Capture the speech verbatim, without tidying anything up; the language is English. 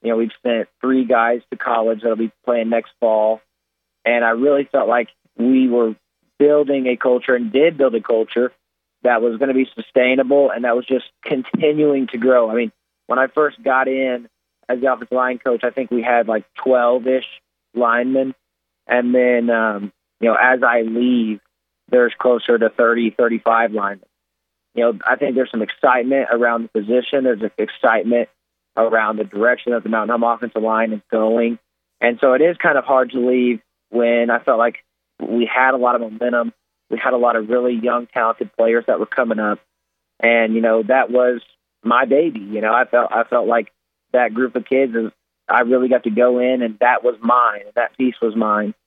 You know, we've sent three guys to college that'll be playing next fall. And I really felt like we were building a culture and did build a culture that was going to be sustainable and that was just continuing to grow. I mean, when I first got in as the offensive line coach, I think we had like twelve-ish linemen. And then, um, you know, as I leave, there's closer to thirty, thirty-five linemen. You know, I think there's some excitement around the position. There's excitement around the direction that the Mountain Home offensive line is going. And so it is kind of hard to leave when I felt like we had a lot of momentum. We had a lot of really young, talented players that were coming up. And, you know, that was my baby. You know, I felt I felt like that group of kids, is, I really got to go in, and that was mine. That piece was mine.